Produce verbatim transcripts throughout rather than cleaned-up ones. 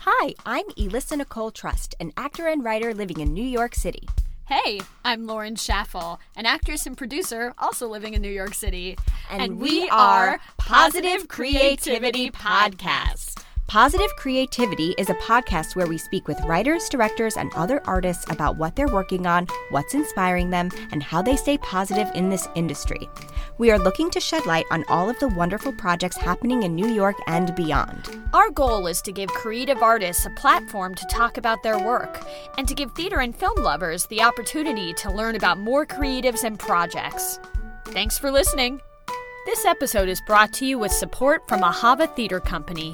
Hi, I'm Elissa Nicole Trust, an actor and writer living in New York City. Hey, I'm Lauren Schaffel, an actress and producer also living in New York City. And, and we are Positive Creativity Podcast. Positive Creativity is a podcast where we speak with writers, directors, and other artists about what they're working on, what's inspiring them, and how they stay positive in this industry. We are looking to shed light on all of the wonderful projects happening in New York and beyond. Our goal is to give creative artists a platform to talk about their work, and to give theater and film lovers the opportunity to learn about more creatives and projects. Thanks for listening. This episode is brought to you with support from Ahava Theater Company.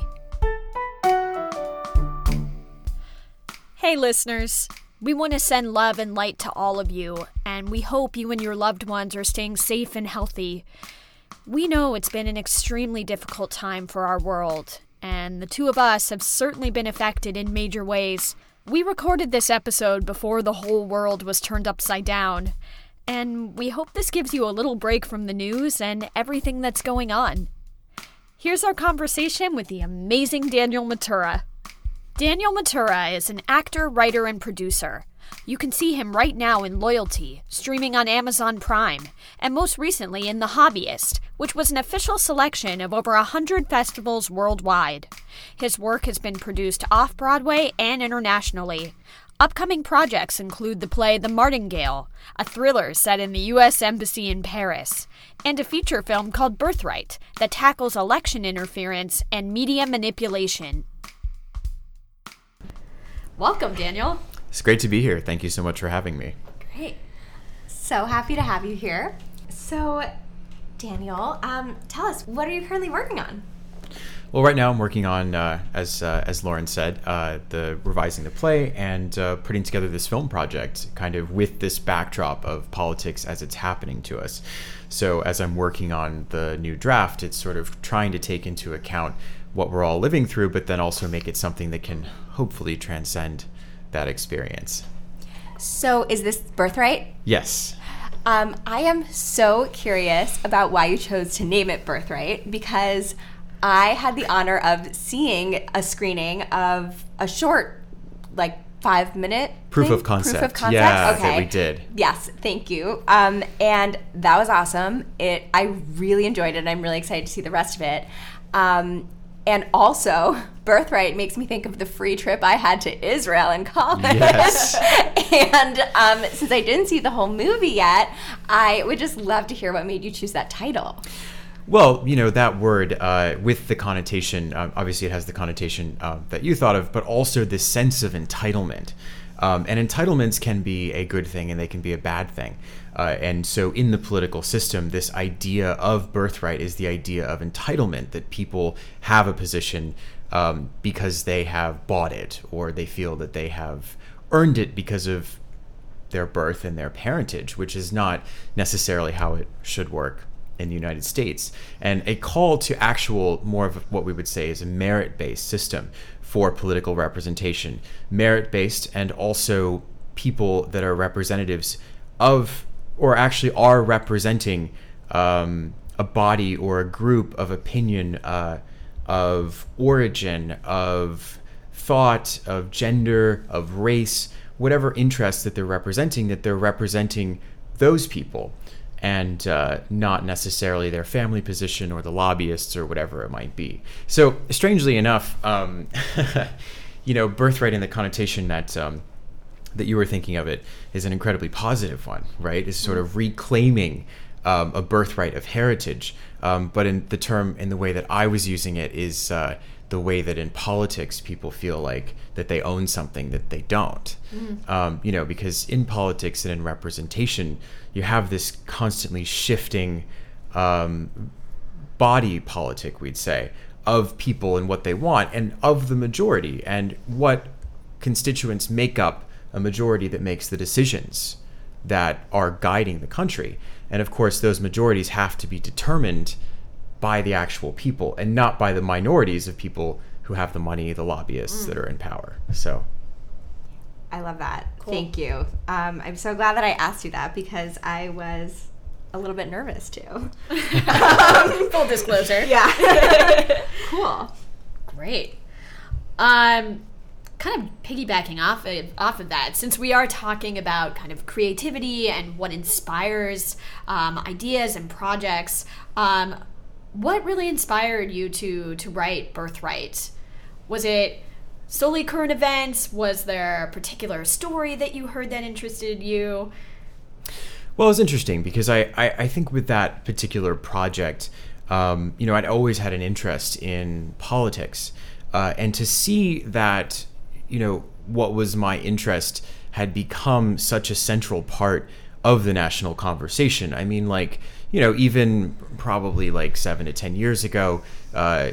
Hey listeners, we want to send love and light to all of you, and we hope you and your loved ones are staying safe and healthy. We know it's been an extremely difficult time for our world, and the two of us have certainly been affected in major ways. We recorded this episode before the whole world was turned upside down, and we hope this gives you a little break from the news and everything that's going on. Here's our conversation with the amazing Daniel Matura. Daniel Matura is an actor, writer, and producer. You can see him right now in Loyalty, streaming on Amazon Prime, and most recently in The Hobbyist, which was an official selection of over one hundred festivals worldwide. His work has been produced off-Broadway and internationally. Upcoming projects include the play The Martingale, a thriller set in the U S Embassy in Paris, and a feature film called Birthright that tackles election interference and media manipulation. Welcome, Daniel. It's great to be here. Thank you so much for having me. Great. So happy to have you here. So, Daniel, um, tell us, what are you currently working on? Well, right now I'm working on, uh, as uh, as Lauren said, uh, the revising the play and uh, putting together this film project, kind of with this backdrop of politics as it's happening to us. So as I'm working on the new draft, it's sort of trying to take into account what we're all living through, but then also make it something that can hopefully transcend that experience. So is this Birthright? Yes. Um, I am so curious about why you chose to name it Birthright, because I had the honor of seeing a screening of a short, like five minute proof thing? of concept. Proof of concept. Yeah, okay. that we did. Yes, thank you. Um, and that was awesome. It I really enjoyed it, and I'm really excited to see the rest of it. Um, And also, Birthright makes me think of the free trip I had to Israel in college. Yes. And um, since I didn't see the whole movie yet, I would just love to hear what made you choose that title. Well, you know, that word uh, with the connotation, um, obviously it has the connotation uh, that you thought of, but also this sense of entitlement. Um, and entitlements can be a good thing and they can be a bad thing. Uh, and so in the political system, this idea of birthright is the idea of entitlement, that people have a position um, because they have bought it, or they feel that they have earned it because of their birth and their parentage, which is not necessarily how it should work in the United States. And a call to actual, more of what we would say is a merit-based system for political representation, merit-based, and also people that are representatives of, or actually are representing um, a body or a group of opinion, uh, of origin, of thought, of gender, of race, whatever interests that they're representing, that they're representing those people, and uh, not necessarily their family position or the lobbyists or whatever it might be. So strangely enough, um, you know, birthright in the connotation that um, that you were thinking of it is an incredibly positive one, right? It's sort of reclaiming um, a birthright of heritage. Um, but in the term, in the way that I was using it, is uh, the way that in politics people feel like that they own something that they don't. Mm. Um, you know, because in politics and in representation, you have this constantly shifting um, body politic, we'd say, of people and what they want, and of the majority, and what constituents make up a majority that makes the decisions that are guiding the country. And of course, those majorities have to be determined by the actual people and not by the minorities of people who have the money, the lobbyists mm. that are in power. So I love that. Cool. Thank you. Um, I'm so glad that I asked you that, because I was a little bit nervous too. um, Full disclosure. Yeah. Cool. Great. Um, kind of piggybacking off of, off of that, since we are talking about kind of creativity and what inspires um, ideas and projects, um, what really inspired you to to write Birthright? Was it solely current events? Was there a particular story that you heard that interested you? Well, it's interesting because I, I, I think with that particular project, um, you know, I'd always had an interest in politics. Uh, and to see that, you know, what was my interest had become such a central part of the national conversation. I mean, like, you know, even probably like seven to ten years ago, uh,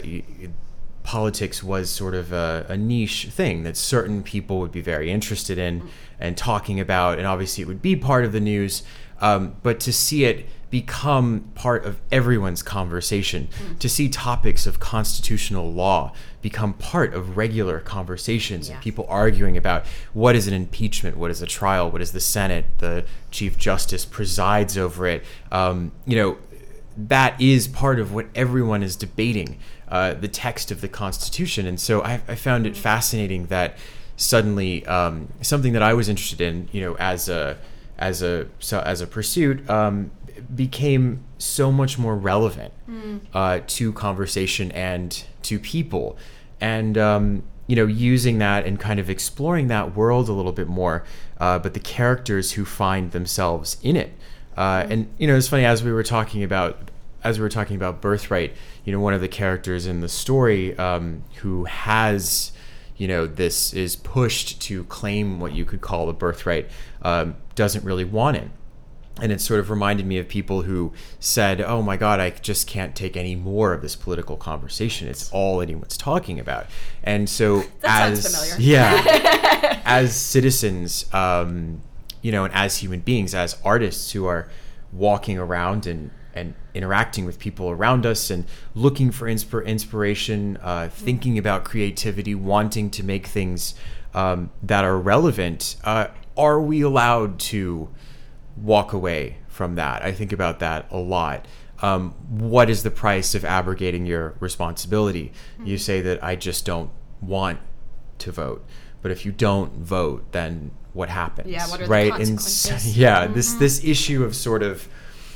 politics was sort of a, a niche thing that certain people would be very interested in and talking about, and obviously it would be part of the news. Um, but to see it become part of everyone's conversation, mm. to see topics of constitutional law become part of regular conversations, yeah. and people arguing about what is an impeachment, what is a trial, what is the Senate, the Chief Justice presides over it. Um, you know, that is part of what everyone is debating, uh, the text of the Constitution. And so I, I found it fascinating that suddenly um, something that I was interested in, you know, as a as a so as a pursuit, um, became so much more relevant mm. uh, to conversation and to people, and um, you know, using that and kind of exploring that world a little bit more, uh, but the characters who find themselves in it, uh, mm. and you know, it's funny as we were talking about as we were talking about Birthright, you know, one of the characters in the story um, who has, you know, this is pushed to claim what you could call a birthright, um, doesn't really want it. And it sort of reminded me of people who said, oh my God, I just can't take any more of this political conversation. It's all anyone's talking about. And so that as, sounds familiar. Yeah, as citizens, um, you know, and as human beings, as artists who are walking around and, and interacting with people around us and looking for insp- inspiration, uh, thinking about creativity, wanting to make things um, that are relevant, uh, are we allowed to walk away from that? I think about that a lot. Um, what is the price of abrogating your responsibility? Mm-hmm. You say that I just don't want to vote, but if you don't vote, then what happens? Yeah, what are right? the consequences? And yeah, mm-hmm. this this issue of sort of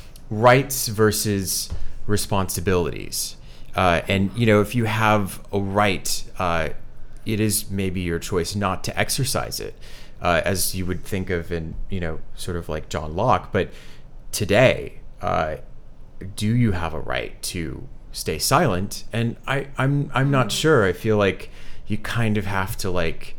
rights versus responsibilities, uh, and you know, if you have a right, uh, it is maybe your choice not to exercise it. Uh, as you would think of in, you know, sort of like John Locke. But today, uh, do you have a right to stay silent? And I, I'm I'm not sure. I feel like you kind of have to like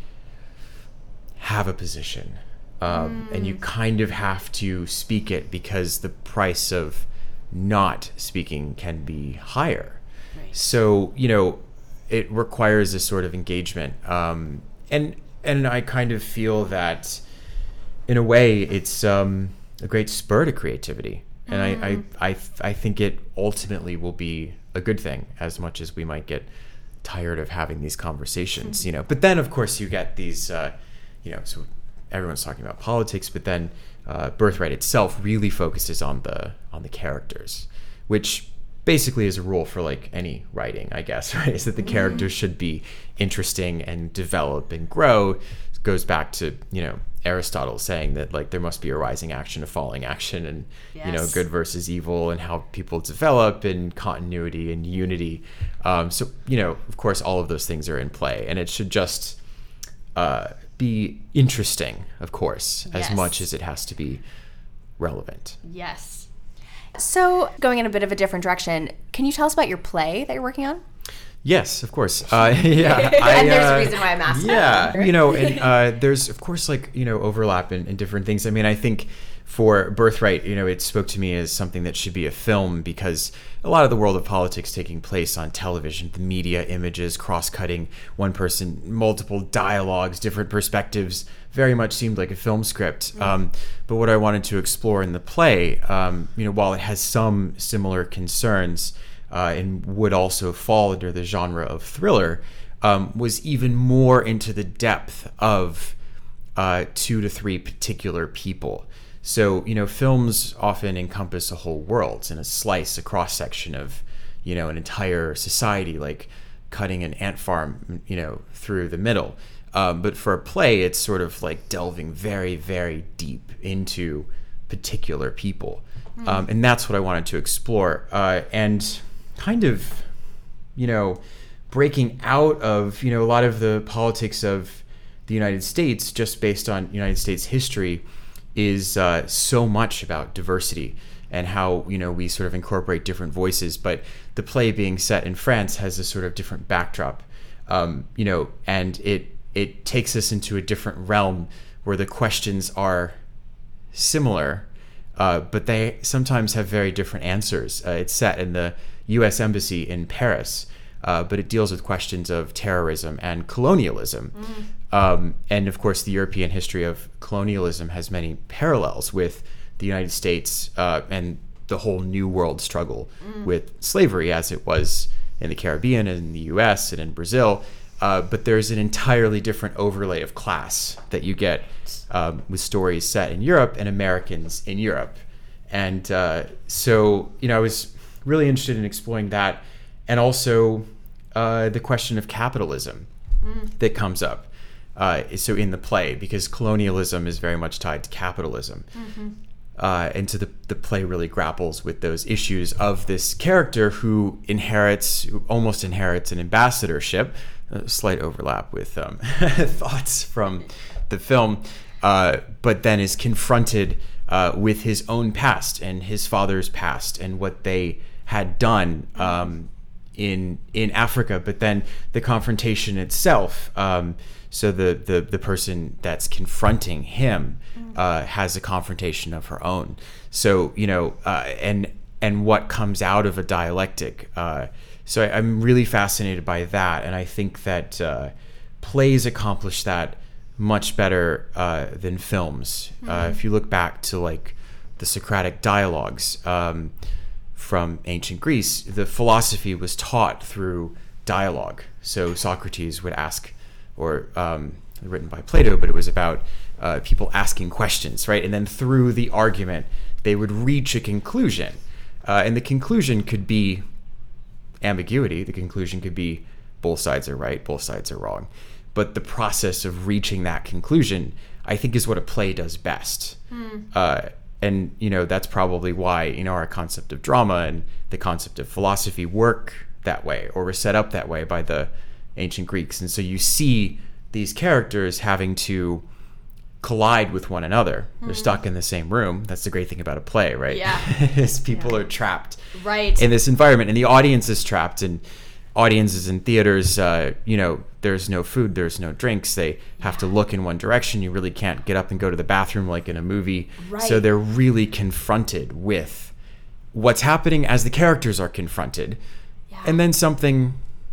have a position, um, mm. and you kind of have to speak it because the price of not speaking can be higher. Right. So, you know, it requires a sort of engagement, um, and. And I kind of feel that, in a way, it's um, a great spur to creativity. And mm. I, I, I, I think it ultimately will be a good thing, as much as we might get tired of having these conversations, you know. But then, of course, you get these, uh, you know, so everyone's talking about politics, but then uh, Birthright itself really focuses on the on the characters, which basically is a rule for like any writing, I guess, right? Is that the characters should be interesting and develop and grow. It goes back to, you know, Aristotle saying that like there must be a rising action, a falling action, and yes. you know, good versus evil, and how people develop, and continuity and unity. Um, so, you know, of course, all of those things are in play, and it should just uh, be interesting, of course, yes. as much as it has to be relevant. Yes. So, going in a bit of a different direction, can you tell us about your play that you're working on? Yes, of course. Uh, yeah, I, and there's uh, a reason why I'm asking. Yeah, you know, and uh, there's of course like, you know, overlap in, in different things. I mean, I think for Birthright, you know, it spoke to me as something that should be a film, because a lot of the world of politics taking place on television, the media, images, cross-cutting, one person, multiple dialogues, different perspectives, very much seemed like a film script. Mm. Um, but what I wanted to explore in the play, um, you know, while it has some similar concerns, uh, and would also fall under the genre of thriller, um, was even more into the depth of uh, two to three particular people. So, you know, films often encompass a whole world and a slice, a cross-section of, you know, an entire society, like cutting an ant farm, you know, through the middle. Um, but for a play, it's sort of like delving very, very deep into particular people. Mm. Um, and that's what I wanted to explore. Uh, and kind of, you know, breaking out of, you know, a lot of the politics of the United States just based on United States history is uh, so much about diversity and how, you know, we sort of incorporate different voices. But the play being set in France has a sort of different backdrop, um, you know, and it it takes us into a different realm where the questions are similar, uh, but they sometimes have very different answers. Uh, it's set in the U S Embassy in Paris, uh, but it deals with questions of terrorism and colonialism. Mm. Um, and of course, the European history of colonialism has many parallels with the United States uh, and the whole New World struggle mm. with slavery, as it was in the Caribbean and in the U S and in Brazil. Uh, but there's an entirely different overlay of class that you get um, with stories set in Europe and Americans in Europe. And uh, so, you know, I was really interested in exploring that, and also uh, the question of capitalism mm. that comes up. Uh, so in the play, because colonialism is very much tied to capitalism. Mm-hmm. Uh, and so the, the play really grapples with those issues of this character who inherits, who almost inherits an ambassadorship, a slight overlap with um, thoughts from the film, uh, but then is confronted uh, with his own past and his father's past and what they had done um, in in Africa. But then the confrontation itself, um, so the, the, the person that's confronting him uh, has a confrontation of her own. So, you know, uh, and and what comes out of a dialectic. Uh, so I, I'm really fascinated by that. And I think that uh, plays accomplish that much better uh, than films. Mm-hmm. Uh, if you look back to like the Socratic dialogues um, from ancient Greece, the philosophy was taught through dialogue. So Socrates would ask, or um, written by Plato, but it was about uh, people asking questions, right? And then through the argument, they would reach a conclusion. Uh, and the conclusion could be ambiguity. The conclusion could be both sides are right, both sides are wrong. But the process of reaching that conclusion, I think, is what a play does best. Hmm. Uh, and, you know, that's probably why, you know, our concept of drama and the concept of philosophy work that way, or were set up that way by the ancient Greeks. And so you see these characters having to collide with one another. Mm-hmm. They're stuck in the same room. That's the great thing about a play, right? Yeah. Is people yeah. are trapped right in this environment, and the audience is trapped. And audiences in theaters, uh, you know, there's no food, there's no drinks. They have yeah. to look in one direction. You really can't get up and go to the bathroom like in a movie. Right. So they're really confronted with what's happening as the characters are confronted. Yeah. And then something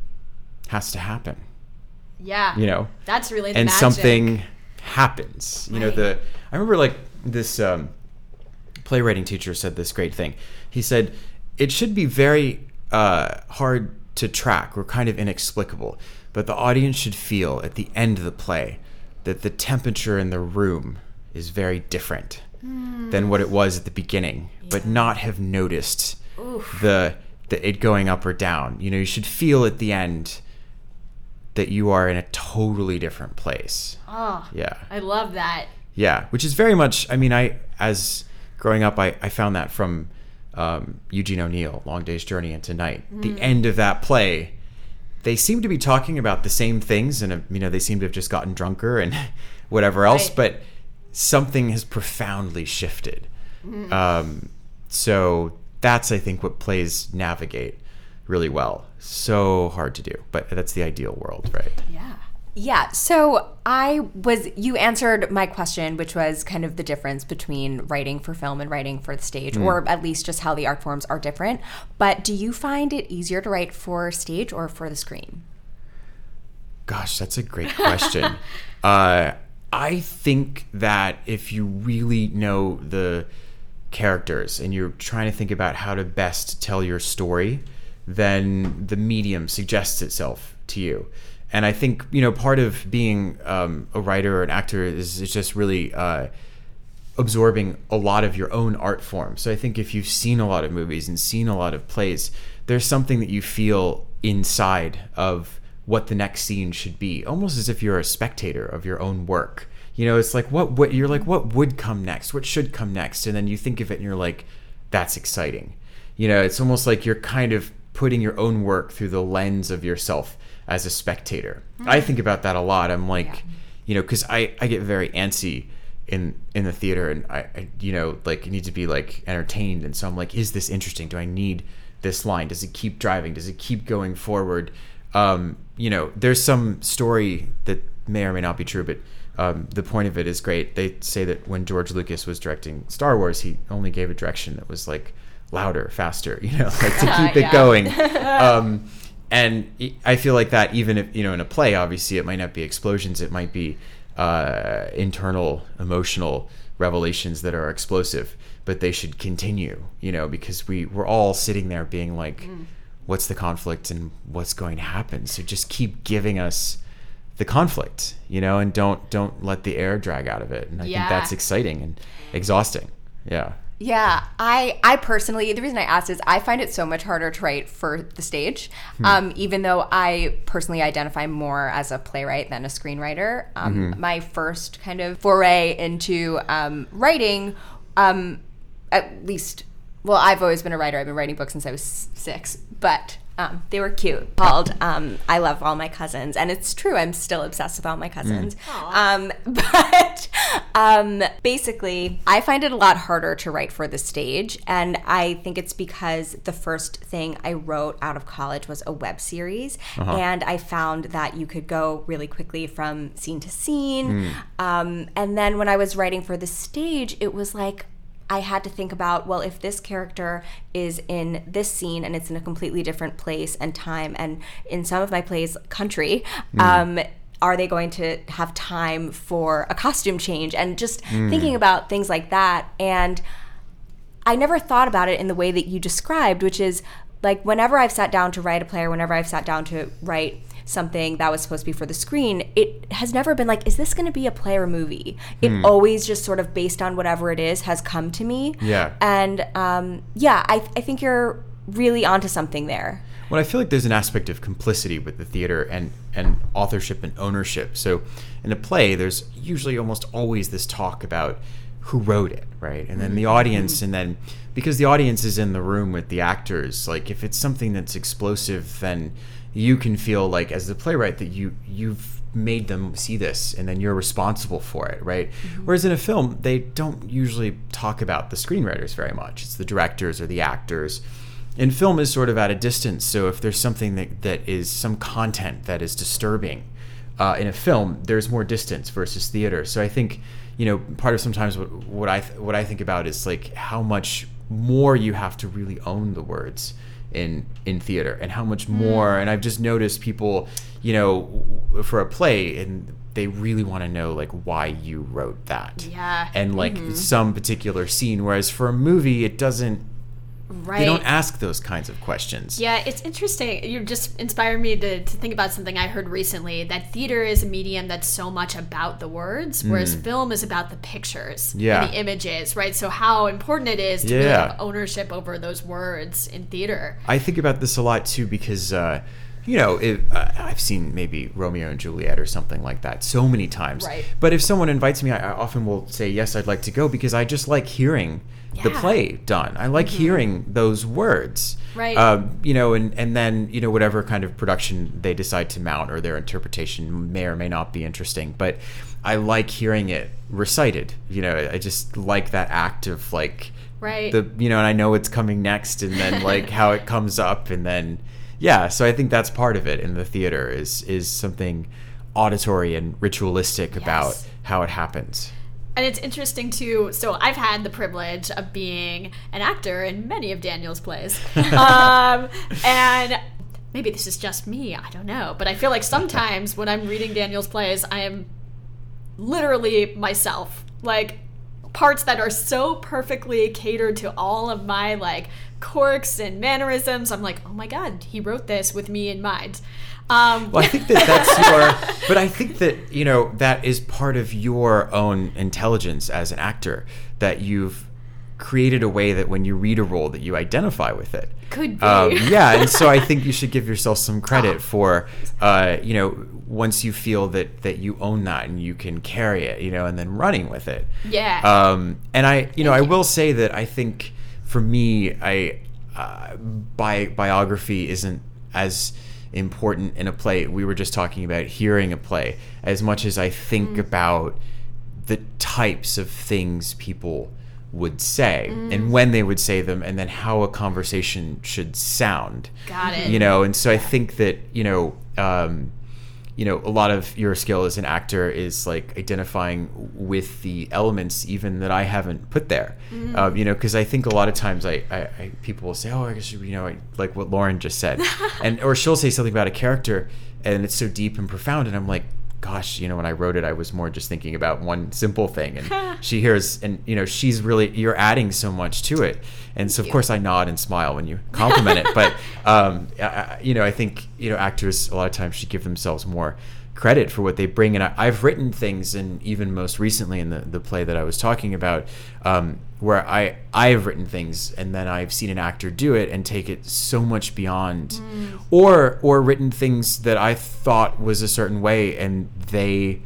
has to happen. Yeah. You know, that's really the and magic. Something happens. You right. know, the I remember like this um, playwriting teacher said this great thing. He said, it should be very uh, hard to track or kind of inexplicable, but the audience should feel at the end of the play that the temperature in the room is very different mm. than what it was at the beginning, yeah. but not have noticed Oof. the the it going up or down. You know, you should feel at the end that you are in a totally different place. Oh, yeah. I love that. Yeah, which is very much, I mean, I, as growing up, I, I found that from um, Eugene O'Neill, Long Day's Journey into Night. Mm. The end of that play, they seem to be talking about the same things, and, you know, they seem to have just gotten drunker and whatever else, right. but something has profoundly shifted. Mm. Um, so that's, I think, what plays navigate really well. So hard to do, but that's the ideal world, right? Yeah. Yeah. So I was, you answered my question, which was kind of the difference between writing for film and writing for the stage, mm. or at least just how the art forms are different. But do you find it easier to write for stage or for the screen? Gosh, that's a great question. uh, I think that if you really know the characters and you're trying to think about how to best tell your story, then the medium suggests itself to you. And I think, you know, part of being um, a writer or an actor is, is just really uh, absorbing a lot of your own art form. So I think if you've seen a lot of movies and seen a lot of plays, there's something that you feel inside of what the next scene should be, almost as if you're a spectator of your own work. You know, it's like, what, what you're like, what would come next? What should come next? And then you think of it and you're like, that's exciting. You know, it's almost like you're kind of putting your own work through the lens of yourself as a spectator. Mm-hmm. I think about that a lot. I'm like, yeah. you know, because I, I get very antsy in in the theater, and I, I, you know, like, need to be like entertained. And so I'm like, is this interesting? Do I need this line? Does it keep driving? Does it keep going forward? Um, you know, there's some story that may or may not be true, but um, the point of it is great. They say that when George Lucas was directing Star Wars, he only gave a direction that was like louder, faster, you know, like to keep uh, it yeah. going. Um, and I feel like that, even if, you know, in a play, obviously it might not be explosions, it might be uh, internal emotional revelations that are explosive, but they should continue, you know, because we, we're all sitting there being like, mm. what's the conflict and what's going to happen? So just keep giving us the conflict, you know, and don't don't let the air drag out of it. And I yeah. think that's exciting and exhausting. Yeah. Yeah, I I personally, the reason I asked is I find it so much harder to write for the stage, hmm. um, even though I personally identify more as a playwright than a screenwriter. Um, mm-hmm. My first kind of foray into um, writing, um, at least, well, I've always been a writer. I've been writing books since I was six, but um, they were cute. Called um, I Love All My Cousins, and it's true. I'm still obsessed with all my cousins. Mm. Um, but um, basically, I find it a lot harder to write for the stage, and I think it's because the first thing I wrote out of college was a web series, uh-huh. and I found that you could go really quickly from scene to scene. Mm. Um, and then when I was writing for the stage, it was like, I had to think about, well, if this character is in this scene and it's in a completely different place and time, and in some of my plays, country, mm. um, are they going to have time for a costume change? And just mm. thinking about things like that. And I never thought about it in the way that you described, which is like whenever I've sat down to write a play or whenever I've sat down to write something that was supposed to be for the screen, it has never been like, is this going to be a play or a movie? It mm. always just sort of based on whatever it is has come to me. Yeah. And um, yeah, I, I think you're really onto something there. Well, I feel like there's an aspect of complicity with the theater and, and authorship and ownership. So in a play, there's usually almost always this talk about who wrote it, right? And then the audience, and then because the audience is in the room with the actors, like if it's something that's explosive, then you can feel like as the playwright that you you've made them see this and then you're responsible for it, right? Mm-hmm. Whereas in a film, they don't usually talk about the screenwriters very much. It's the directors or the actors. And film is sort of at a distance, so if there's something that, that is some content that is disturbing uh, in a film, there's more distance versus theater. So I think, you know, part of sometimes what, what I th- what I think about is like how much more you have to really own the words in in theater, and how much more. Mm. And I've just noticed people, you know, for a play, and they really want to know like why you wrote that, yeah, and like mm-hmm. some particular scene. Whereas for a movie, it doesn't. Right. They don't ask those kinds of questions. Yeah, it's interesting. You just inspired me to, to think about something I heard recently, that theater is a medium that's so much about the words, whereas mm. film is about the pictures yeah. and the images, right? So how important it is to yeah. really have ownership over those words in theater. I think about this a lot, too, because, uh, you know, it, uh, I've seen maybe Romeo and Juliet or something like that so many times. Right. But if someone invites me, I, I often will say, yes, I'd like to go, because I just like hearing yeah. the play done. I like mm-hmm. hearing those words. Right. Um, you know, and, and then, you know, whatever kind of production they decide to mount or their interpretation may or may not be interesting. But I like hearing it recited. You know, I just like that act of like, right. the, you know, and I know it's coming next, and then like how it comes up, and then, yeah. So I think that's part of it in the theater is, is something auditory and ritualistic yes. about how it happens. And it's interesting, too. So I've had the privilege of being an actor in many of Daniel's plays. um, and maybe this is just me. I don't know. But I feel like sometimes when I'm reading Daniel's plays, I am literally myself. Like, parts that are so perfectly catered to all of my, like, quirks and mannerisms. I'm like, oh, my God, he wrote this with me in mind. Um, well, I think that that's your, but I think that, you know, that is part of your own intelligence as an actor, that you've created a way that when you read a role that you identify with it. Could be. Um, yeah, and so I think you should give yourself some credit for, uh, you know, once you feel that, that you own that and you can carry it, you know, and then running with it. Yeah. Um, and I, you know, I will say that I think for me, I, uh, bi- biography isn't as important in a play. We were just talking about hearing a play as much as I think mm. about the types of things people would say mm. and when they would say them, and then how a conversation should sound. Got it. You know, and so I think that, you know, um, you know, a lot of your skill as an actor is like identifying with the elements even that I haven't put there. Mm. Um, you know, because I think a lot of times I, I, I people will say, oh, I guess, you know, I, like what Lauren just said. and or she'll say something about a character and it's so deep and profound. And I'm like, gosh, you know, when I wrote it, I was more just thinking about one simple thing. And she hears, and, you know, she's really, you're adding so much to it. And so, of course, I nod and smile when you compliment it. But, um, I, you know, I think, you know, actors a lot of times should give themselves more credit for what they bring. And I, I've written things, and even most recently in the, the play that I was talking about, um, where I, I have written things and then I've seen an actor do it and take it so much beyond, mm. or or written things that I thought was a certain way and they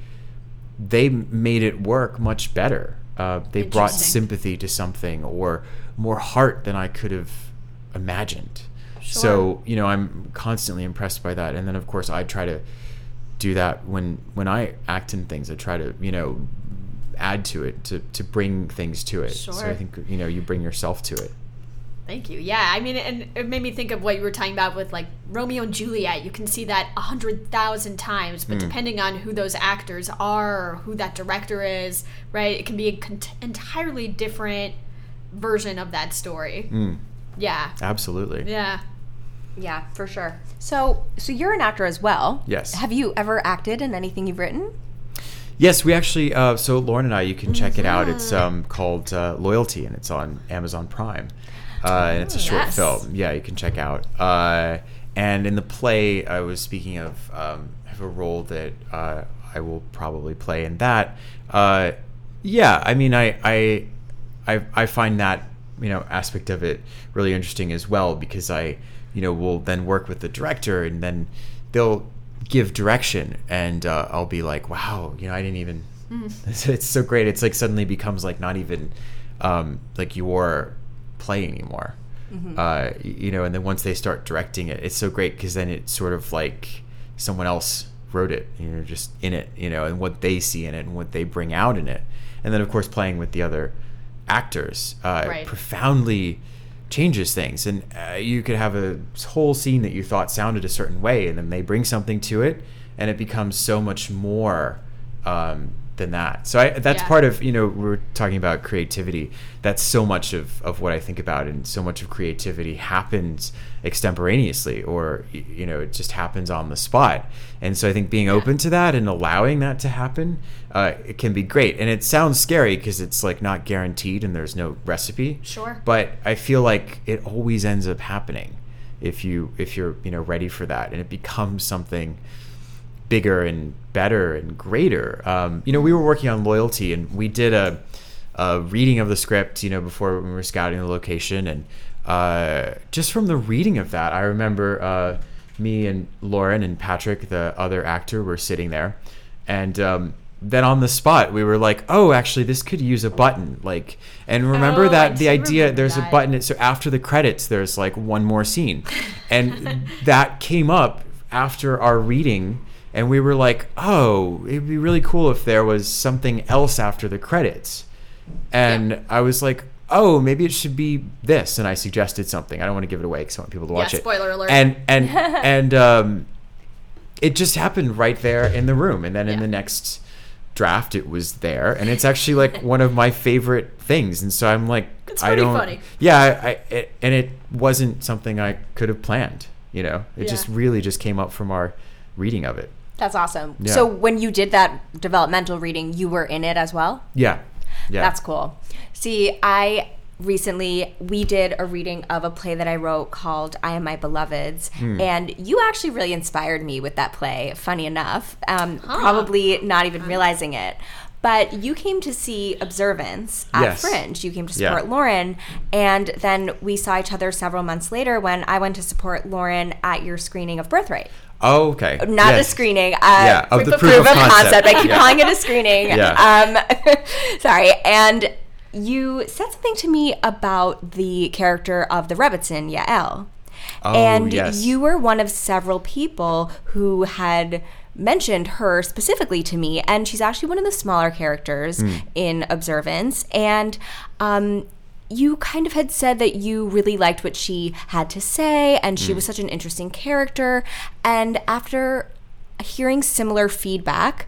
they made it work much better. Uh, they brought sympathy to something or more heart than I could have imagined. Sure. So, you know, I'm constantly impressed by that. And then, of course, I try to do that when when I act in things. I try to, you know, add to it, to, to bring things to it. Sure. So I think, you know, you bring yourself to it. Thank you. Yeah, I mean, and it made me think of what you were talking about with, like, Romeo and Juliet. You can see that a hundred thousand times, but mm. depending on who those actors are or who that director is, right, it can be a con- entirely different version of that story. Mm. Yeah. Absolutely. Yeah. Yeah, for sure. So, so you're an actor as well. Yes. Have you ever acted in anything you've written? Yes, we actually, uh, so Lauren and I, you can check mm-hmm. it out. It's um, called uh, Loyalty, and it's on Amazon Prime. Uh, and it's a short yes. film. Yeah, you can check out. Uh, and in the play, I was speaking of, um, I have a role that uh, I will probably play in that. Uh, yeah, I mean, I, I, I, I find that, you know, aspect of it really interesting as well, because I, you know, will then work with the director, and then they'll give direction, and uh, I'll be like, wow, you know, I didn't even, mm. it's, it's so great. It's like suddenly becomes like not even um, like your play anymore. Mm-hmm. Uh, you know, and then once they start directing it, it's so great, because then it's sort of like someone else wrote it, and you're just in it, you know, and what they see in it and what they bring out in it. And then, of course, playing with the other actors uh, right. profoundly changes things. And uh, you could have a whole scene that you thought sounded a certain way, and then they bring something to it, and it becomes so much more um, than that. So I, that's yeah. part of, you know, we were talking about creativity. That's so much of, of what I think about, and so much of creativity happens extemporaneously, or, you know, it just happens on the spot. And so I think being yeah. open to that and allowing that to happen, uh, it can be great. And it sounds scary because it's like not guaranteed and there's no recipe. Sure. But I feel like it always ends up happening if you if you're, you know, ready for that, and it becomes something bigger and better and greater. Um, you know, we were working on Loyalty, and we did a, a reading of the script, you know, before we were scouting the location. And uh, just from the reading of that, I remember uh, me and Lauren and Patrick, the other actor, were sitting there. And um, then on the spot, we were like, oh, actually, this could use a button. Like, and remember oh, that I the idea, there's that. a button. So after the credits, there's like one more scene. And that came up after our reading. And we were like, oh, it'd be really cool if there was something else after the credits. And yeah. I was like, oh, maybe it should be this. And I suggested something. I don't want to give it away because I want people to watch yeah, it. Spoiler alert. And and and um, it just happened right there in the room. And then yeah. in the next draft, it was there. And it's actually like one of my favorite things. And so I'm like, it's I don't. Funny. Yeah, I, I it, and it wasn't something I could have planned. You know, it yeah. just really just came up from our reading of it. That's awesome. Yeah. So when you did that developmental reading, you were in it as well? Yeah. Yeah. That's cool. See, I recently, we did a reading of a play that I wrote called I Am My Beloved's. Mm. And you actually really inspired me with that play, funny enough. Um, huh. Probably not even realizing it. But you came to see Observance at Yes. Fringe. You came to support Yeah. Lauren. And then we saw each other several months later when I went to support Lauren at your screening of Birthright. Oh, okay. Not Yes. the screening. Uh, Yeah, of the proof of concept. I keep Yeah. calling it a screening. Yeah. Um, sorry. And you said something to me about the character of the Rebbitzin, Yael. Oh, and yes. you were one of several people who had mentioned her specifically to me, and she's actually one of the smaller characters Mm. in Observance. And um, you kind of had said that you really liked what she had to say, and she Mm. was such an interesting character. And after hearing similar feedback,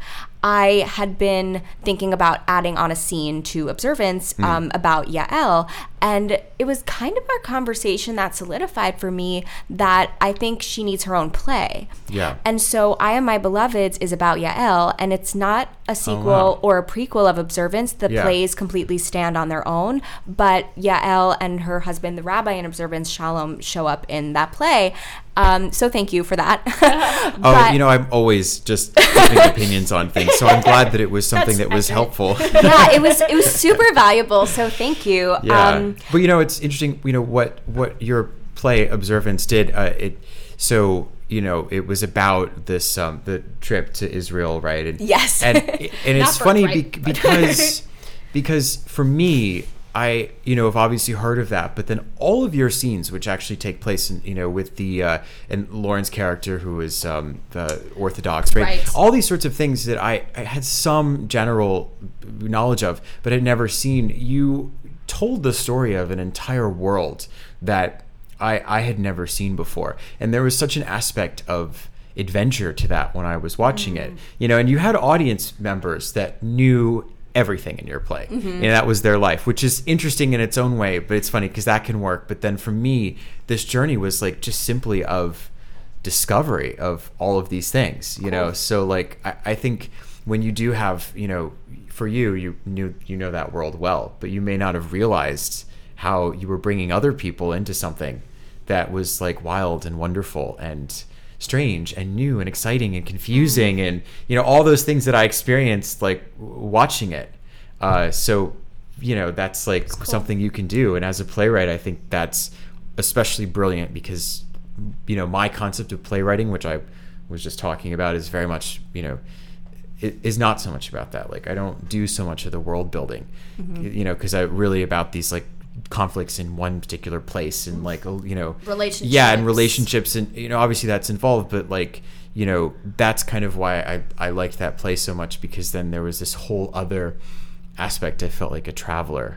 I had been thinking about adding on a scene to Observance Mm. um, about Yael. And it was kind of our conversation that solidified for me that I think she needs her own play. Yeah. And so I Am My Beloveds is about Yael, and it's not a sequel wow. or a prequel of Observance. The Yeah. plays completely stand on their own, but Yael and her husband, the rabbi in Observance, Shalom, show up in that play. Um, so thank you for that. Oh, But- you know, I'm always just giving opinions on things, so I'm glad that it was something that was helpful. yeah, it was it was super valuable. So thank you. Yeah, Um, but you know, it's interesting. You know what what your play Observance did. Uh, it so you know it was about this um, the trip to Israel, right? And, Yes. and and it's Not funny Birthright, be- but- because because for me, I you know have obviously heard of that, but then all of your scenes, which actually take place in you know with the uh, and Lauren's character who is um, the Orthodox, right? Right. All these sorts of things that I, I had some general knowledge of, but had never seen. You told the story of an entire world that I I had never seen before, and there was such an aspect of adventure to that when I was watching it, you know. And you had audience members that knew everything in your play, and that was their life, which is interesting in its own way. But it's funny because that can work. But then for me, this journey was like just simply of discovery of all of these things, you know. So like I, I think when you do have, you know, for you, you knew you know that world well, but you may not have realized how you were bringing other people into something that was like wild and wonderful and strange and new and exciting and confusing mm. and you know all those things that I experienced like w- watching it. Uh, so you know that's like that's cool. Something you can do, and as a playwright, I think that's especially brilliant because you know my concept of playwriting, which I was just talking about, is very much you know it is not so much about that. Like I don't do so much of the world building, mm-hmm. you know, because I really about these like conflicts in one particular place and like you know relationships yeah and relationships and you know obviously that's involved, but like you know that's kind of why I I liked that play so much, because then there was this whole other aspect. I felt like a traveler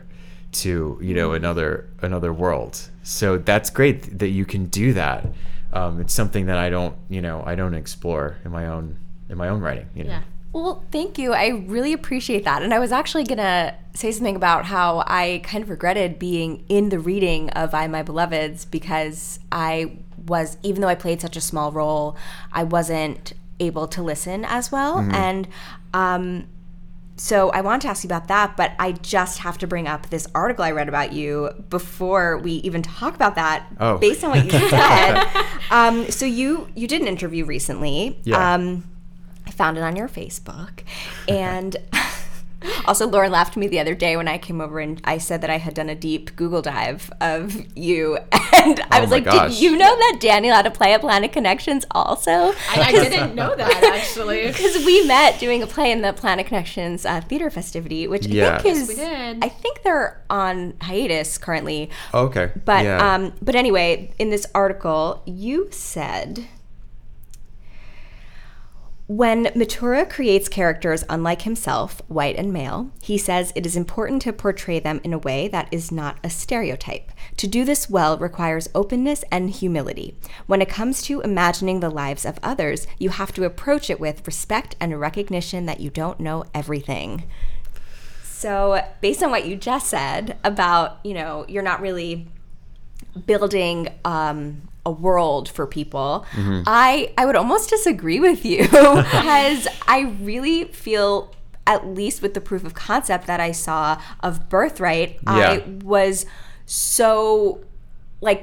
to you know another another world. So that's great that you can do that. Um, it's something that I don't you know I don't explore in my own in my own writing, you know. Yeah. Well, thank you. I really appreciate that. And I was actually going to say something about how I kind of regretted being in the reading of I, My Beloveds, because I was, even though I played such a small role, I wasn't able to listen as well. Mm-hmm. And um, so I want to ask you about that, but I just have to bring up this article I read about you before we even talk about that, oh. based on what you said. um, so you, you did an interview recently. Yeah. Um, I found it on your Facebook. And also Lauren laughed at me the other day when I came over and I said that I had done a deep Google dive of you. And I oh was like, gosh. did you know that Daniel had a play at Planet Connections also? I, I didn't know that, actually. Because we met doing a play in the Planet Connections uh, theater festivity, which yeah. I think is, yes, we did. I think they're on hiatus currently. Oh, okay. But, yeah. um, but anyway, in this article, you said, when Matura creates characters unlike himself, white and male, he says it is important to portray them in a way that is not a stereotype. To do this well requires openness and humility. When it comes to imagining the lives of others, you have to approach it with respect and a recognition that you don't know everything. So, based on what you just said about, you know, you're not really building um, a world for people, mm-hmm. I I would almost disagree with you because I really feel, at least with the proof of concept that I saw of Birthright, yeah. I was so like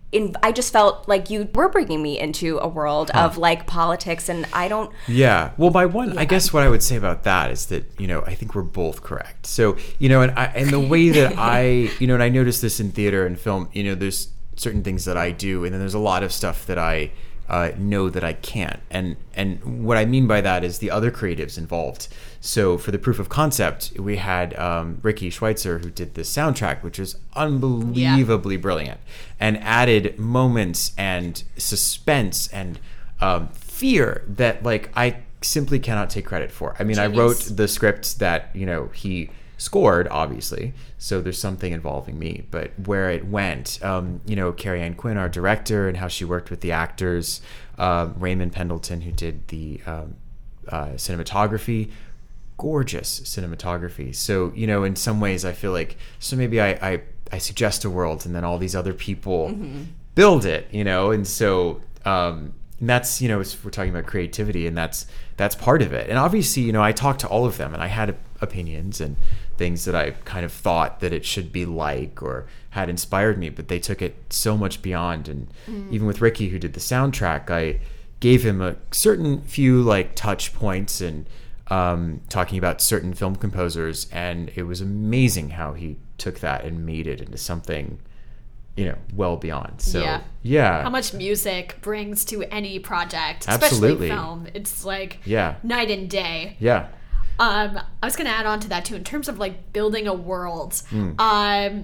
in, I just felt like you were bringing me into a world huh. of like politics, and I don't. Yeah. Well, by one, yeah. I guess what I would say about that is that, you know, I think we're both correct. So, you know, and I, and the way that I, you know, and I noticed this in theater and film, you know, there's certain things that I do, and then there's a lot of stuff that I uh, know that I can't. And, and what I mean by that is the other creatives involved. So for the proof of concept, we had um, Ricky Schweitzer, who did the soundtrack, which was unbelievably yeah. brilliant, and added moments and suspense and um, fear that like I simply cannot take credit for. I mean, Genius. I wrote the script that, you know, he scored, obviously, so there's something involving me, but where it went, um, you know, Carrie Ann Quinn, our director, and how she worked with the actors, uh, Raymond Pendleton, who did the um, uh, cinematography, gorgeous cinematography. So, you know, in some ways I feel like, so maybe I, I, I suggest a world and then all these other people mm-hmm. build it, you know, and so um, and that's, you know, we're talking about creativity, and that's that's part of it. And obviously, you know, I talked to all of them, and I had opinions and things that I kind of thought that it should be like or had inspired me, but they took it so much beyond. And mm. even with Ricky, who did the soundtrack, I gave him a certain few like touch points and Um, talking about certain film composers, and it was amazing how he took that and made it into something, you know, well beyond. So yeah, yeah. how much music brings to any project, Absolutely. especially film. It's like yeah. night and day. Yeah. Um, I was going to add on to that too, in terms of like building a world. Mm. Um,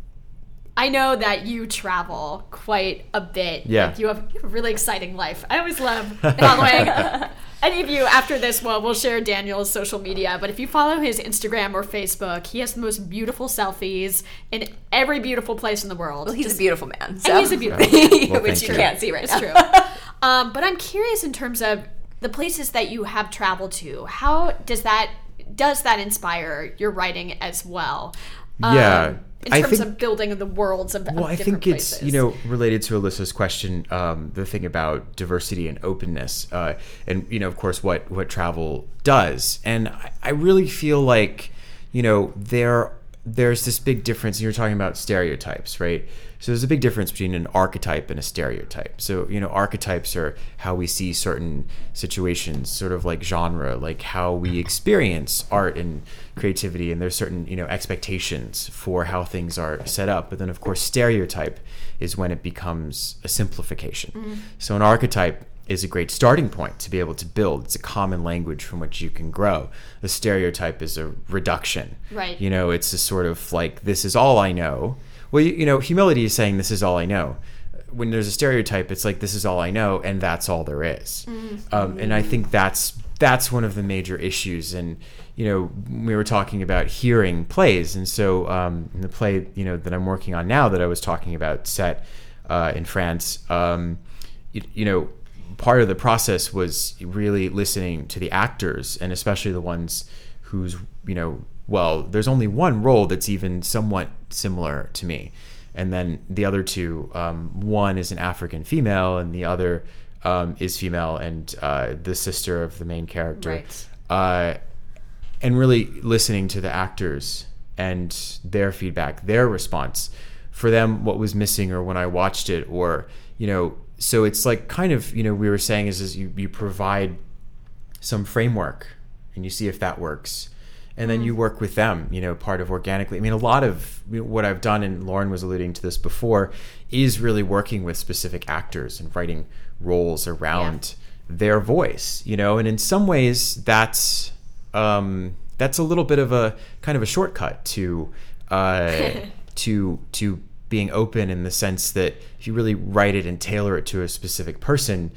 I know that you travel quite a bit. Yeah. Like you have, you have a really exciting life. I always love following any of you. After this, well, we'll share Daniel's social media, but if you follow his Instagram or Facebook, he has the most beautiful selfies in every beautiful place in the world. Well, he's Just, a beautiful man. So. And he's a beautiful well, which you you. can't see right it's now. It's true. Um, but I'm curious in terms of the places that you have traveled to. How does that, does that inspire your writing as well? Yeah. Um, in I terms think, of building the worlds of, of well, I different think it's, places. you know, related to Alyssa's question, um, the thing about diversity and openness, uh, and, you know, of course, what, what travel does. And I, I really feel like, you know, there there's this big difference. You're talking about stereotypes, right? So there's a big difference between an archetype and a stereotype. So, you know, archetypes are how we see certain situations, sort of like genre, like how we experience art and creativity. And there's certain, you know, expectations for how things are set up. But then, of course, stereotype is when it becomes a simplification. Mm-hmm. So an archetype is a great starting point to be able to build. It's a common language from which you can grow. The stereotype is a reduction. Right. You know, it's a sort of like, this is all I know. Well, you, you know, humility is saying this is all I know. When there's a stereotype, it's like, this is all I know, and that's all there is. Mm-hmm. Um, and I think that's that's one of the major issues. And, you know, we were talking about hearing plays. And so um, in the play, you know, that I'm working on now that I was talking about, set uh, in France, um, you, you know, part of the process was really listening to the actors, and especially the ones whose, you know, well, there's only one role that's even somewhat similar to me. And then the other two, um, one is an African female and the other um, is female and uh, the sister of the main character. Right. Uh, and really listening to the actors and their feedback, their response. For them, what was missing, or when I watched it, or, you know, so it's like kind of, you know, we were saying is, is you, you provide some framework and you see if that works. And then you work with them, you know, part of organically. I mean, a lot of what I've done, and Lauren was alluding to this before, is really working with specific actors and writing roles around yeah. their voice, you know. And in some ways, that's um, that's a little bit of a kind of a shortcut to uh, to to being open, in the sense that if you really write it and tailor it to a specific person,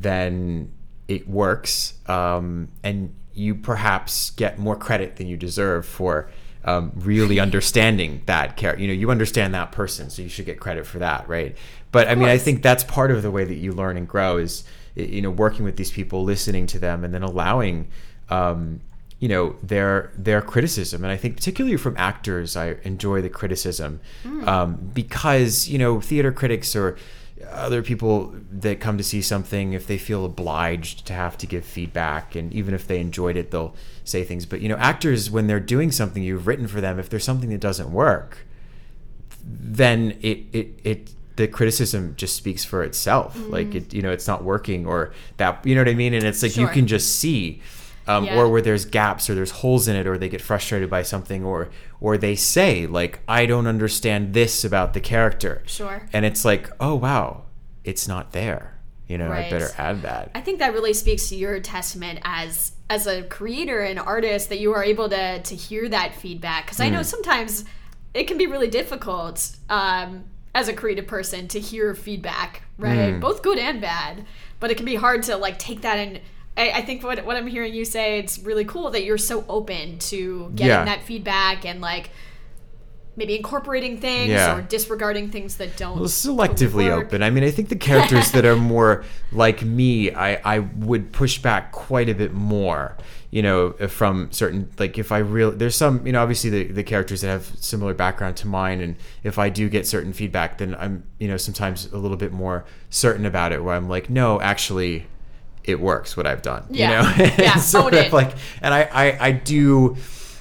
then it works, um, and you perhaps get more credit than you deserve for um, really understanding that character. You know, you understand that person, so you should get credit for that, right? But I mean, I think that's part of the way that you learn and grow is, you know, working with these people, listening to them, and then allowing, um, you know, their their criticism. And I think particularly from actors, I enjoy the criticism mm. um, because, you know, theater critics or other people that come to see something, if they feel obliged to have to give feedback, and even if they enjoyed it, they'll say things. But, you know, actors, when they're doing something you've written for them, if there's something that doesn't work, then it it it the criticism just speaks for itself. Mm. Like it, you know, it's not working or that, you know what I mean? And it's like, Sure. you can just see, um, Yeah. or where there's gaps or there's holes in it, or they get frustrated by something, or, or they say like, I don't understand this about the character. Sure. And it's like, oh, wow, it's not there. You know, Right. I better add that. I think that really speaks to your testament as as a creator and artist, that you are able to to hear that feedback. Because I know sometimes it can be really difficult um, as a creative person to hear feedback, right? Mm. Both good and bad. But it can be hard to like take that and. I, I think what what I'm hearing you say, it's really cool that you're so open to getting Yeah. that feedback and like maybe incorporating things Yeah. or disregarding things that don't Well, selectively work. open. I mean, I think the characters that are more like me, I, I would push back quite a bit more, you know, from certain, like if I really, there's some, you know, obviously the, the characters that have similar background to mine. And if I do get certain feedback, then I'm, you know, sometimes a little bit more certain about it, where I'm like, no, actually it works what I've done, Yeah. you know, Yeah, sort own of it. like, and I, I, I do,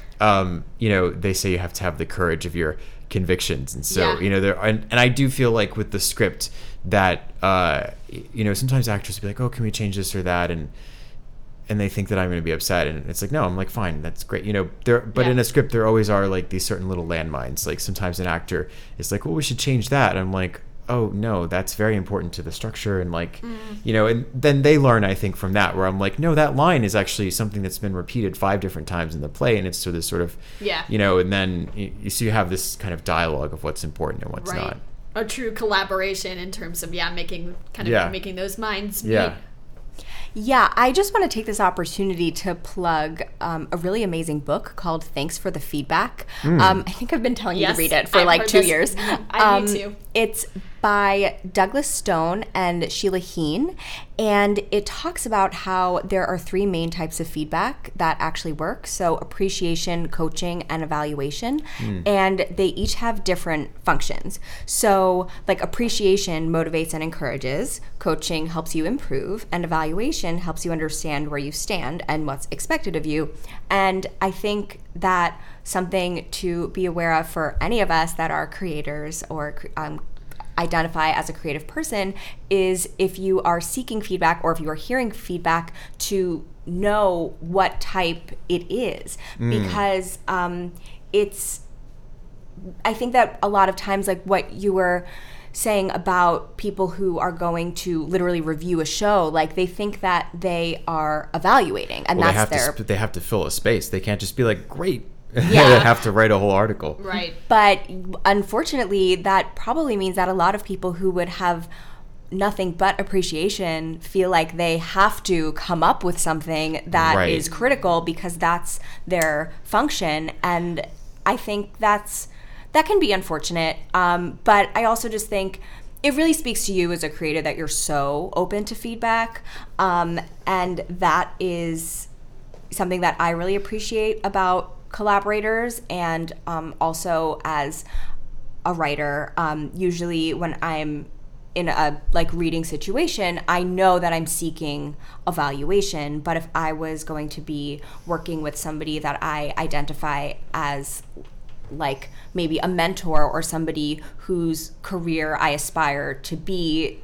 um, you know, they say you have to have the courage of your convictions. And so, Yeah. you know, there, and, and I do feel like with the script that, uh, you know, sometimes actors will be like, oh, can we change this or that? And, and they think that I'm going to be upset. And it's like, no, I'm like, fine, that's great. You know, there, but Yeah. in a script, there always are like these certain little landmines. Like sometimes an actor is like, well, we should change that. And I'm like, oh no, that's very important to the structure. And like, Mm. you know, and then they learn, I think, from that, where I'm like, no, that line is actually something that's been repeated five different times in the play. And it's so this sort of, Yeah. you know, and then you, you so you have this kind of dialogue of what's important and what's Right. not. A true collaboration in terms of yeah, making kind of Yeah. making those minds meet. Yeah. Yeah, I just want to take this opportunity to plug um, a really amazing book called Thanks for the Feedback. Um, I think I've been telling you Yes, to read it for I've like heard two this. years. I Um, need to. It's by Douglas Stone and Sheila Heen, and it talks about how there are three main types of feedback that actually work. So appreciation, coaching, and evaluation. And they each have different functions. So like appreciation motivates and encourages, coaching helps you improve, and evaluation helps you understand where you stand and what's expected of you. And I think that something to be aware of for any of us that are creators or um, identify as a creative person is if you are seeking feedback or if you are hearing feedback, to know what type it is. Because um, it's, I think that a lot of times, like what you were saying about people who are going to literally review a show, like they think that they are evaluating, and Well, they that's have their to, sp- they have to fill a space. They can't just be like, great. Yeah. They have to write a whole article. Right. But unfortunately, that probably means that a lot of people who would have nothing but appreciation feel like they have to come up with something that Right. is critical because that's their function. And I think that's that can be unfortunate. Um, but I also just think it really speaks to you as a creator that you're so open to feedback. Um, and that is something that I really appreciate about collaborators, and um, also as a writer, um, usually when I'm in a like reading situation, I know that I'm seeking evaluation. But if I was going to be working with somebody that I identify as like maybe a mentor or somebody whose career I aspire to be,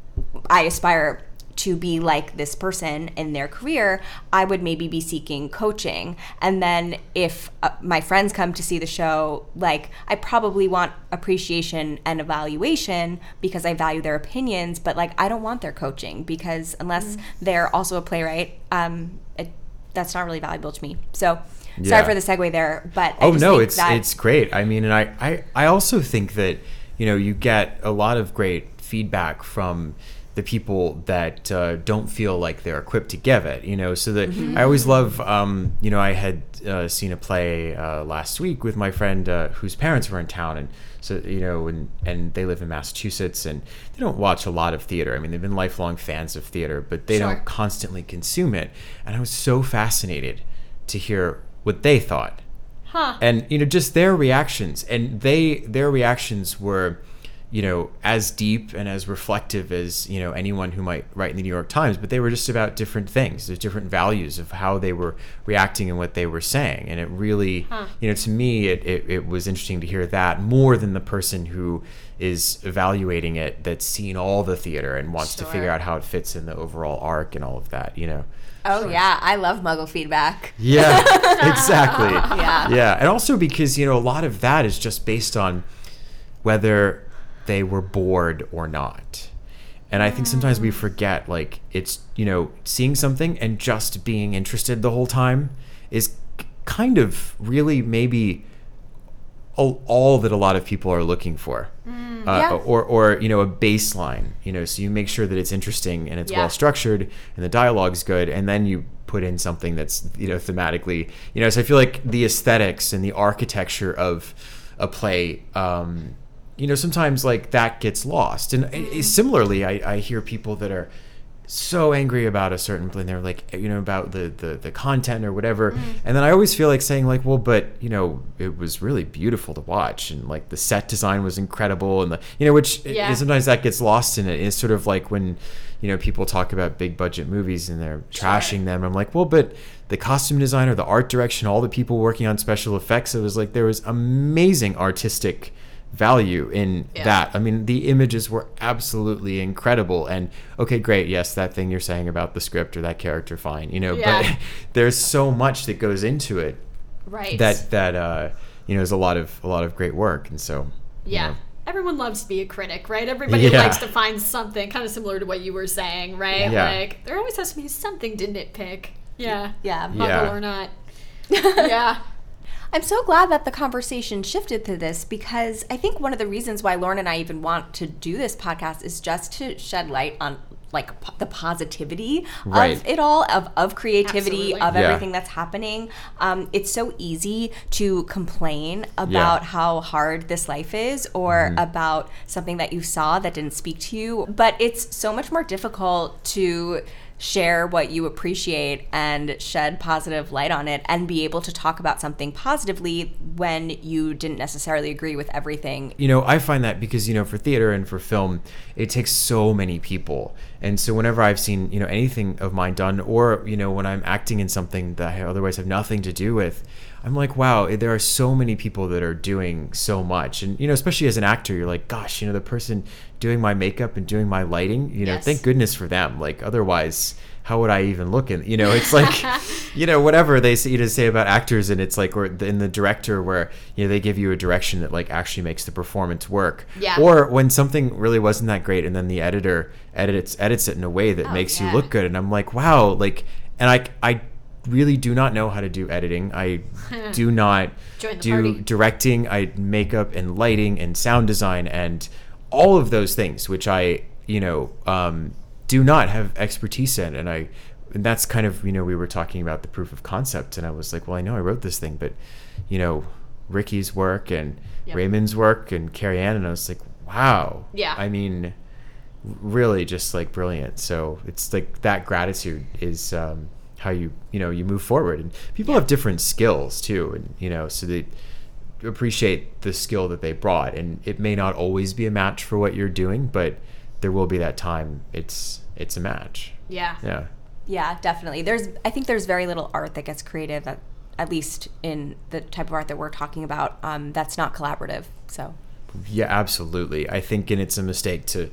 I aspire to be like this person in their career, I would maybe be seeking coaching. And then if uh, my friends come to see the show, like I probably want appreciation and evaluation because I value their opinions, but like I don't want their coaching because unless mm. they're also a playwright, um, it, that's not really valuable to me. So Yeah. sorry for the segue there, but I Oh just no, think it's that it's great. I mean, and I, I I also think that, you know, you get a lot of great feedback from the people that uh, don't feel like they're equipped to give it, you know, so that Mm-hmm. I always love, um, you know, I had uh, seen a play uh, last week with my friend uh, whose parents were in town, and so, you know, and, and they live in Massachusetts, and they don't watch a lot of theater. I mean, they've been lifelong fans of theater, but they Sure. don't constantly consume it. And I was so fascinated to hear what they thought. Huh. And, you know, just their reactions, and they their reactions were you know, as deep and as reflective as, you know, anyone who might write in the New York Times, but they were just about different things. There's different values of how they were reacting and what they were saying. And it really, huh. you know, to me, it, it, it was interesting to hear that more than the person who is evaluating it that's seen all the theater and wants sure. to figure out how it fits in the overall arc and all of that, you know. Oh, sure. yeah. I love Muggle feedback. Yeah, exactly. yeah. Yeah. And also because, you know, a lot of that is just based on whether they were bored or not. And I think sometimes we forget, like, it's, you know, seeing something and just being interested the whole time is kind of really maybe all, all that a lot of people are looking for. Mm, uh, yeah. or, or, you know, a baseline, you know, so you make sure that it's interesting and it's yeah. well structured and the dialogue's good, and then you put in something that's, you know, thematically, you know, so I feel like the aesthetics and the architecture of a play, um, you know, sometimes like that gets lost. And mm-hmm. similarly, I, I hear people that are so angry about a certain play, and they're like, you know, about the, the, the content or whatever. Mm-hmm. And then I always feel like saying like, well, but, you know, it was really beautiful to watch. And like the set design was incredible. And the, you know, which yeah. sometimes that gets lost in it. It's sort of like when, you know, people talk about big budget movies and they're trashing sure. them. I'm like, well, but the costume designer, the art direction, all the people working on special effects, it was like, there was amazing artistic value in yeah. that. I mean, the images were absolutely incredible. And okay, great, yes, that thing you're saying about the script or that character, fine, you know, yeah. but there's so much that goes into it, right? That that uh, you know, is a lot of a lot of great work. And so, yeah. you know. Everyone loves to be a critic, right? Everybody yeah. likes to find something kind of similar to what you were saying, right? Yeah. Like there always has to be something to nitpick. Yeah, yeah, Muggle yeah. or not. yeah. I'm so glad that the conversation shifted to this, because I think one of the reasons why Lauren and I even want to do this podcast is just to shed light on like po- the positivity right. of it all, of, of creativity, Absolutely. of yeah. everything that's happening. Um, it's so easy to complain about yeah. how hard this life is, or mm-hmm. about something that you saw that didn't speak to you. But it's so much more difficult to share what you appreciate and shed positive light on it and be able to talk about something positively when you didn't necessarily agree with everything. You know, I find that because, you know, for theater and for film, it takes so many people. And so whenever I've seen, you know, anything of mine done, or, you know, when I'm acting in something that I otherwise have nothing to do with, I'm like, wow, there are so many people that are doing so much. And, you know, especially as an actor, you're like, gosh, you know, the person doing my makeup and doing my lighting, you know, yes. thank goodness for them. Like, otherwise, how would I even look in, you know, it's like, you know, whatever they say to say about actors, and it's like, or in the director where, you know, they give you a direction that like actually makes the performance work. Yeah. Or when something really wasn't that great and then the editor edits, edits it in a way that oh, makes yeah. you look good. And I'm like, wow, like, and I, I, really do not know how to do editing. I do not do party. directing. I makeup and lighting and sound design and all of those things, which I, you know, um, do not have expertise in. And I, and that's kind of, you know, we were talking about the proof of concept, and I was like, well, I know I wrote this thing, but, you know, Ricky's work and yep. Raymond's work and Carrie Ann, and I was like, wow. Yeah. I mean, really just like brilliant. So it's like that gratitude is, um, how you, you know, you move forward. And people yeah. have different skills too. And, you know, so they appreciate the skill that they brought. And it may not always be a match for what you're doing, but there will be that time it's, it's a match. Yeah. Yeah. Yeah, definitely. There's, I think there's very little art that gets creative, at, at least in the type of art that we're talking about, um, that's not collaborative. So. Yeah, absolutely. I think, and it's a mistake to,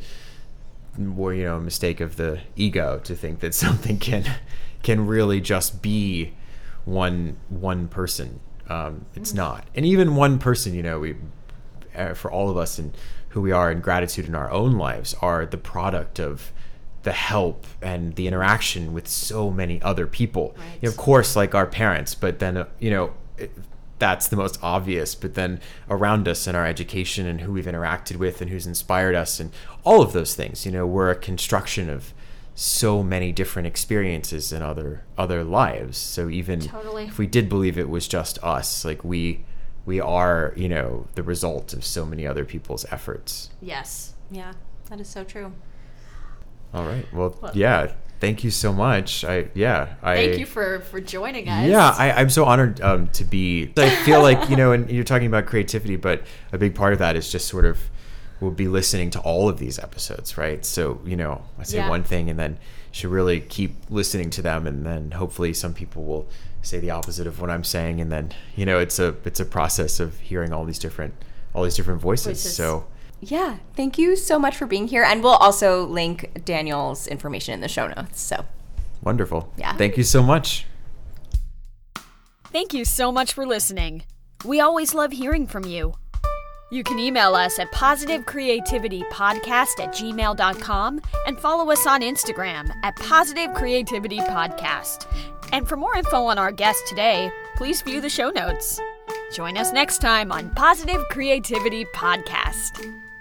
or, you know, a mistake of the ego to think that something can, can really just be one one person. Um, it's mm-hmm. not. And even one person, you know, we, uh, for all of us and who we are, and gratitude in our own lives are the product of the help and the interaction with so many other people. Right. You know, of course, like our parents, but then, uh, you know, it, that's the most obvious. But then around us and our education and who we've interacted with and who's inspired us and all of those things, you know, we're a construction of so many different experiences in other other lives. So even totally. if we did believe it was just us, like we we are, you know, the result of so many other people's efforts. Yes. Yeah, that is so true. All right. Well, well yeah. Thank you so much. I yeah. I thank you for for joining us. Yeah, I, I'm so honored um, to be. I feel like, you know, and you're talking about creativity, but a big part of that is just sort of will be listening to all of these episodes, right? So, you know, I say Yeah. one thing and then should really keep listening to them, and then hopefully some people will say the opposite of what I'm saying, and then, you know, it's a it's a process of hearing all these different all these different voices. Voices. So Yeah, thank you so much for being here. And we'll also link Daniel's information in the show notes. So wonderful. Yeah. Thank you so much. Thank you so much for listening. We always love hearing from you. You can email us at positivecreativitypodcast at gmail dot com and follow us on Instagram at Positive Creativity Podcast. And for more info on our guest today, please view the show notes. Join us next time on Positive Creativity Podcast.